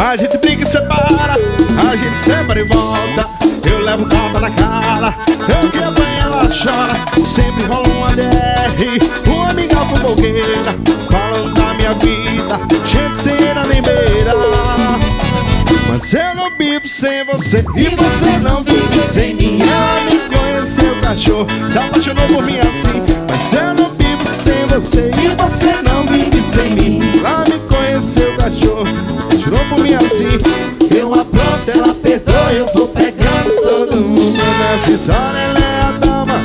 A gente briga e separa, a gente separa e volta. Eu levo tapa na cara, eu que apanho ela chora. Sempre rola uma DR, uma amiga fofoqueira, falando da minha vida, gente cena nem beira. Mas eu não vivo sem você e você não vive sem mim. Ela me conheceu, cachorro, se apaixonou por mim assim. Mas eu não vivo sem você e você não vive sem mim. Ela me conheceu, cachorro, apaixonou por mim assim. Eu apronto, ela perdoa, eu vou pegando todo mundo. Nessa história ela é a dama.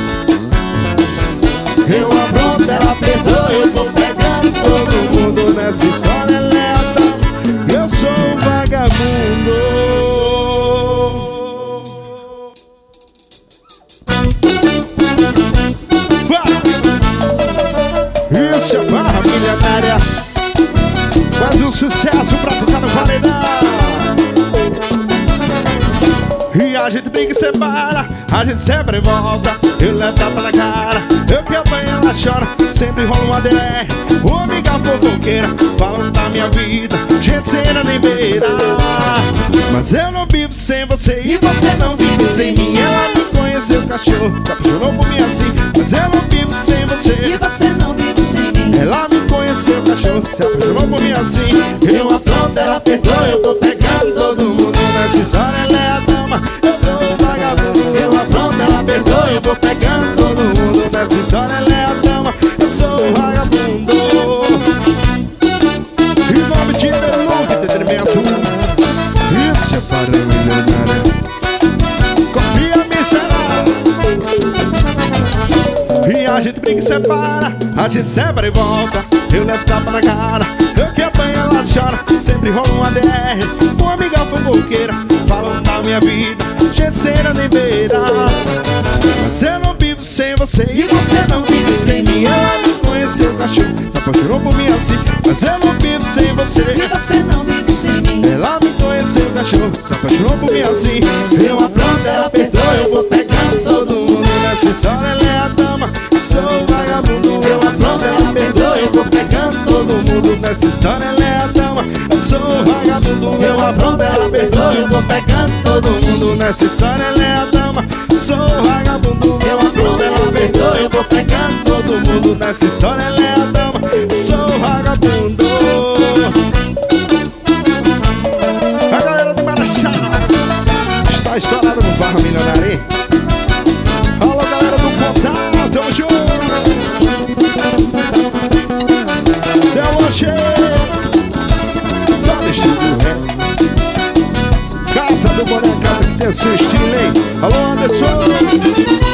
Eu apronto, ela perdoa, eu vou pegando todo mundo. Nessa história ela é a dama. Eu sou um vagabundo. Isso é barra milionária. Faz um sucesso pra tocar no paredão. E a gente briga e separa, a gente sempre volta. Eu levo tapa na cara, eu que apanho ela chora. Sempre rola uma DR, uma amiga fofoqueira, falando da minha vida, gente cena nem beira. Mas eu não vivo sem você e você não vive sem mim. Ela me conheceu, cachorro, se apaixonou por mim assim. Mas eu não vivo sem você E você não vive sem mim. Ela me conheceu, cachorro, se apaixonou por mim assim. Eu apronto, ela perdoa, eu vou pegando todo mundo. Nessa história ela é a dama, eu sou um vagabundo. Eu apronto, ela perdoa, eu vou pegando todo mundo. Nessa história ela é a dama, eu sou um vagabundo. Em nome de Deluxe Entretenimento, isso é farão milionária. Copia miserável. E a gente briga e separa, a gente separa e volta. Eu levo tapa na cara, eu que apanho ela chora. Sempre rola uma DR, uma amiga fofoqueira, falando da minha vida, gente cena nem beira. Mas eu não vivo sem você e você não vive sem mim. Ela me conheceu, cachorro, se apaixonou por mim assim. Mas eu não vivo sem você E você não vive sem mim. Ela me conheceu, cachorro, se apaixonou por mim assim. Eu apronto, ela perdoa, eu vou pegando todo mundo. Nessa história ela é a dama, eu sou um vagabundo. Eu apronto, ela perdoa, eu vou pegando todo mundo. Nessa história ela é a dama, eu sou um vagabundo. Eu apronto, ela perdoa, eu vou pegando todo mundo. Nessa história ela é a dama, eu sou um vagabundo. Eu apronto, ela perdoa, eu vou pegando todo mundo. Nessa história ela é a dama, eu sou um vagabundo. A galera do Marachá está estourada no Barra Milionária, hein? Alô, galera do Pontal, tamo junto. Deu lanche, tá no estúdio, Casa do Boné, casa que tem o seu estilo, hein? Alô, Anderson.